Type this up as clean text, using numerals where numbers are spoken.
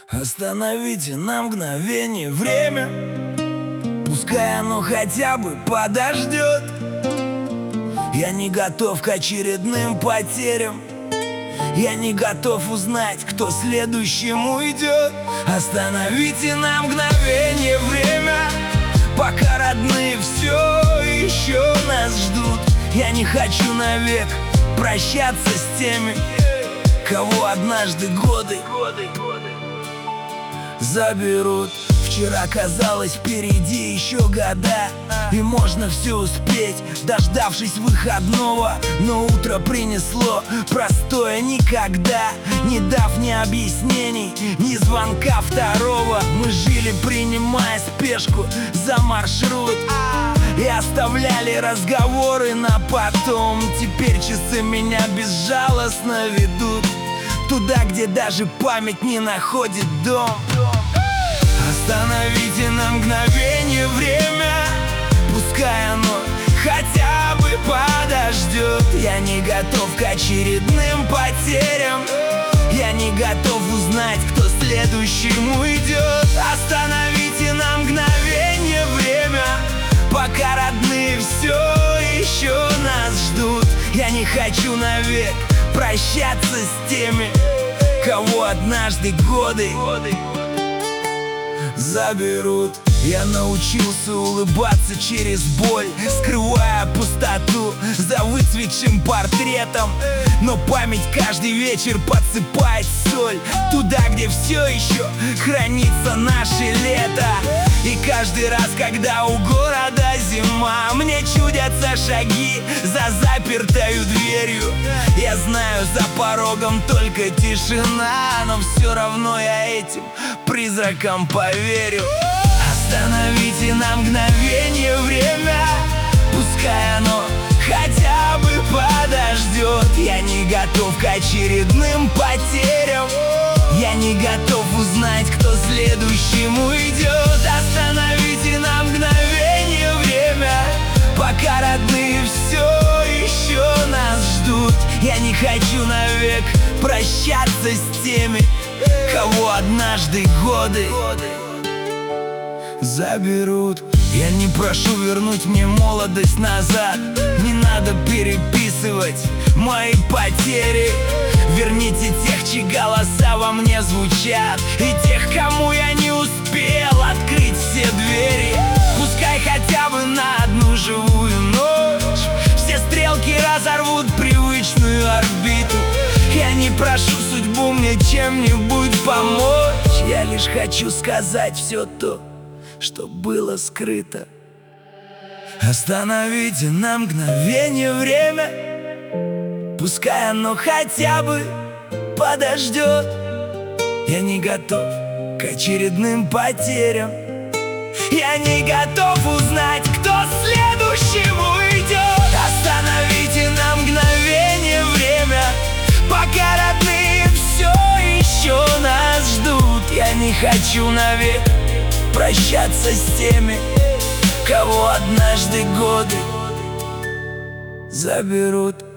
Остановите на мгновение время, пускай оно хотя бы подождет. Я не готов к очередным потерям. Я не готов узнать, кто следующим уйдет. Остановите на мгновение время, пока родные все еще нас ждут. Я не хочу навек прощаться с теми, кого однажды годы заберут. Вчера казалось, впереди еще года, и можно все успеть, дождавшись выходного. Но утро принесло простое никогда, не дав ни объяснений, ни звонка второго. Мы жили, принимая спешку за маршрут, и оставляли разговоры на потом. Теперь часы меня безжалостно ведут туда, где даже память не находит дом. Остановите на мгновение время, пускай оно хотя бы подождет. Я не готов к очередным потерям. Я не готов узнать, кто следующим уйдет. Остановите на мгновение время, пока родные все еще нас ждут. Я не хочу навек прощаться с теми, кого однажды годы заберут. Я научился улыбаться через боль, скрывая пустоту за выцветшим портретом. Но память каждый вечер подсыпает соль туда, где все еще хранится наше лето. И каждый раз, когда у города зима, мне чудятся шаги за запертою дверью. Я знаю, за порогом только тишина, но все равно я этим призракам поверю. Остановите на мгновение время, пускай оно хотя бы подождет. Я не готов к очередным потерям. Я не готов узнать, кто следующим уйдет. Остановите на мгновение время, пока родные все еще нас ждут. Я не хочу навек прощаться с теми, кого однажды годы заберут. Я не прошу вернуть мне молодость назад. Не надо переписывать мои потери. Верните тех, чьи голоса во мне звучат, и тех, кому я не успел открыть все двери. Пускай хотя бы на одну живую ночь все стрелки разорвут привычную орбиту. Я не прошу судьбу мне чем-нибудь помочь. Я лишь хочу сказать все то, что было скрыто. Остановите на мгновение время, пускай оно хотя бы подождет. Я не готов к очередным потерям. Я не готов узнать, кто следующим уйдет. Остановите на мгновение время, пока родные все еще нас ждут. Я не хочу навек прощаться с теми, кого однажды годы заберут.